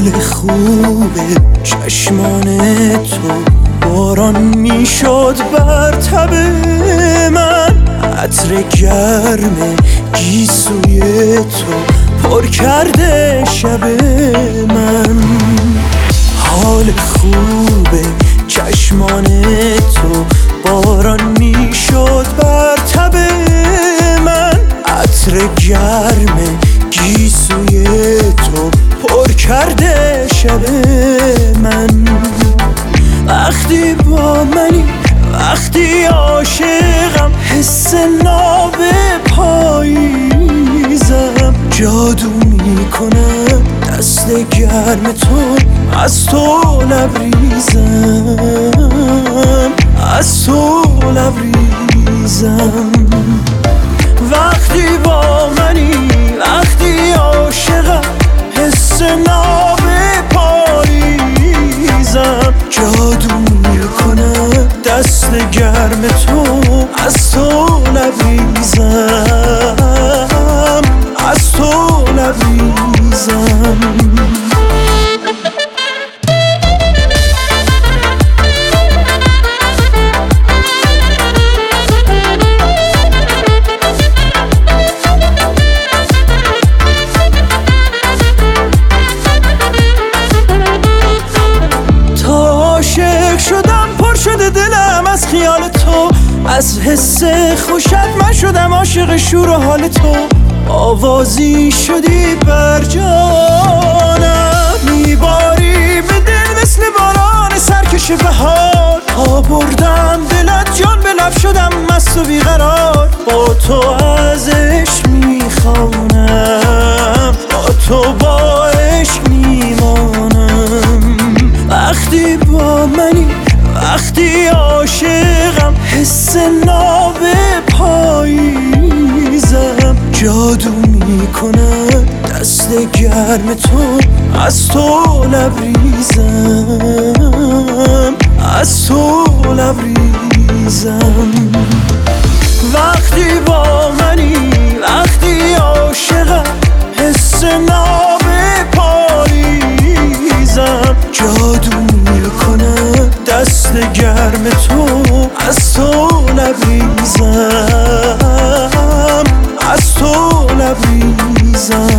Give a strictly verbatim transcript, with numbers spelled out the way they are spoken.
حال خوبه چشمان تو، باران میشد بر تب من، عطر گرم گیسوی تو پر کرده شب من. حال خوبه چشمان تو، باران میشد بر تب من، عطر گرم گیسوی تو پر کرده شب من. وقتی با منی، وقتی عاشقم، حس ناب پاییزم، جادو میکنم دست گرم تو، از تو لبریزم، از تو لبریزم. وقتی با منی، وقتی عاشقم، حس ناب پاییزم، جادو میکنم دست گرم تو، از تو لبریزم، از تو لبریزم. از خیال تو، از حس خوشت من شدم عاشق شور و حال تو، آوازی شدی بر جانم، میباری به دل مثل باران سرکش بهار، تا بردم دلت جان به لب شدم مست و بیقرار، با تو از عشق میخوانم، با تو با عشق میمانم. وقتی با منی، وقتی عاشقم، حس ناب پاییزم، جادو میکنم دست گرم تو، از تو لبریزم، از تو لبریزم. وقتی با منی، وقتی عاشقم، حس ناب پاییزم، جادو میکنم دست گرم تو، از تو لبریزم، از تو لبریزم.